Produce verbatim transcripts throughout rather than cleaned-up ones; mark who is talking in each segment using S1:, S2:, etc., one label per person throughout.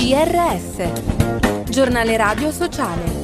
S1: G R S, Giornale Radio Sociale.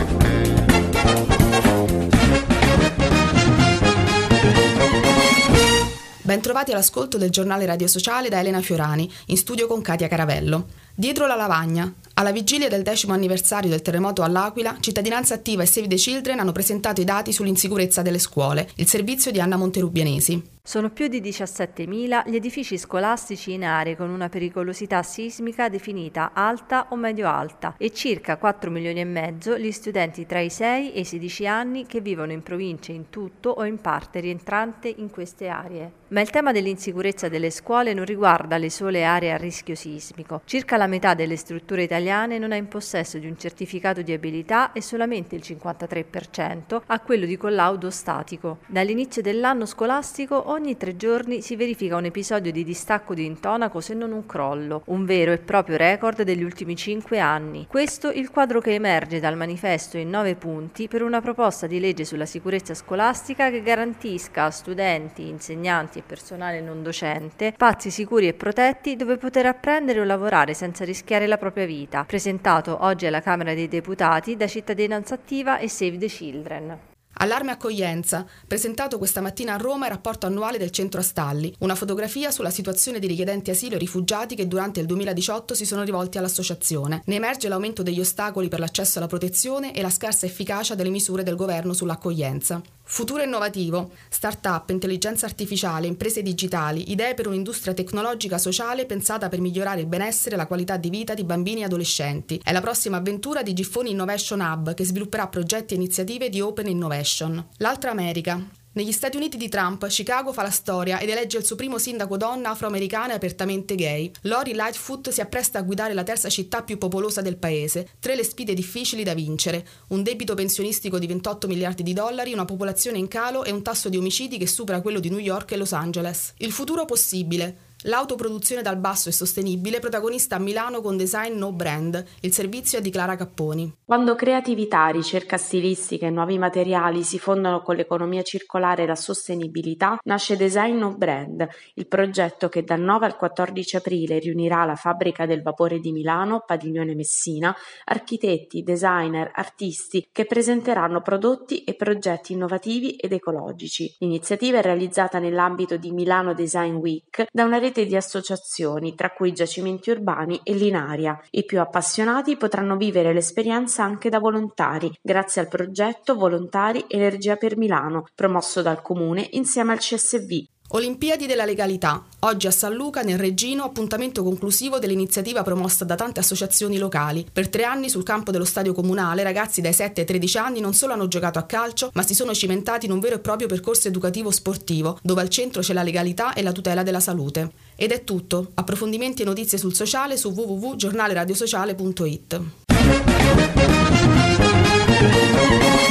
S2: Bentrovati all'ascolto del Giornale Radio Sociale da Elena Fiorani, in studio con Katia Caravello. Dietro la lavagna. Alla vigilia del decimo anniversario del terremoto all'Aquila, Cittadinanza Attiva e Save the Children hanno presentato i dati sull'insicurezza delle scuole, il servizio di Anna Monterubianesi.
S3: Sono più di diciassettemila gli edifici scolastici in aree con una pericolosità sismica definita alta o medio-alta e circa quattro milioni e mezzo gli studenti tra i sei e i sedici anni che vivono in province in tutto o in parte rientrante in queste aree. Ma il tema dell'insicurezza delle scuole non riguarda le sole aree a rischio sismico. Circa la metà delle strutture italiane non è in possesso di un certificato di abilità e solamente il cinquantatré per cento ha quello di collaudo statico. Dall'inizio dell'anno scolastico ogni tre giorni si verifica un episodio di distacco di intonaco se non un crollo, un vero e proprio record degli ultimi cinque anni. Questo il quadro che emerge dal manifesto in nove punti per una proposta di legge sulla sicurezza scolastica che garantisca a studenti, insegnanti e personale non docente spazi sicuri e protetti dove poter apprendere o lavorare senza rischiare la propria vita, presentato oggi alla Camera dei Deputati da Cittadinanza Attiva e Save the Children.
S2: Allarme accoglienza, presentato questa mattina a Roma il rapporto annuale del Centro Astalli, una fotografia sulla situazione di richiedenti asilo e rifugiati che durante il duemiladiciotto si sono rivolti all'associazione. Ne emerge l'aumento degli ostacoli per l'accesso alla protezione e la scarsa efficacia delle misure del governo sull'accoglienza. Futuro innovativo, start-up, intelligenza artificiale, imprese digitali, idee per un'industria tecnologica sociale pensata per migliorare il benessere e la qualità di vita di bambini e adolescenti. È la prossima avventura di Giffoni Innovation Hub che svilupperà progetti e iniziative di Open Innovation. L'altra America. Negli Stati Uniti di Trump, Chicago fa la storia ed elegge il suo primo sindaco donna afroamericana e apertamente gay. Lori Lightfoot si appresta a guidare la terza città più popolosa del paese. Tre le sfide difficili da vincere. Un debito pensionistico di ventotto miliardi di dollari, una popolazione in calo e un tasso di omicidi che supera quello di New York e Los Angeles. Il futuro possibile. L'autoproduzione dal basso e sostenibile, protagonista a Milano con Design No Brand. Il servizio è di Clara Capponi.
S4: Quando creatività, ricerca stilistica e nuovi materiali si fondono con l'economia circolare e la sostenibilità, nasce Design No Brand, il progetto che dal nove al quattordici aprile riunirà la Fabbrica del Vapore di Milano, Padiglione Messina, architetti, designer, artisti che presenteranno prodotti e progetti innovativi ed ecologici. L'iniziativa è realizzata nell'ambito di Milano Design Week da una rete di associazioni, tra cui Giacimenti Urbani e Linaria. I più appassionati potranno vivere l'esperienza anche da volontari, grazie al progetto Volontari Energia per Milano, promosso dal Comune insieme al C S V.
S2: Olimpiadi della legalità. Oggi a San Luca, nel Reggino, appuntamento conclusivo dell'iniziativa promossa da tante associazioni locali. Per tre anni sul campo dello stadio comunale ragazzi dai sette ai tredici anni non solo hanno giocato a calcio, ma si sono cimentati in un vero e proprio percorso educativo sportivo, dove al centro c'è la legalità e la tutela della salute. Ed è tutto. Approfondimenti e notizie sul sociale su w w w punto giornale radio sociale punto it.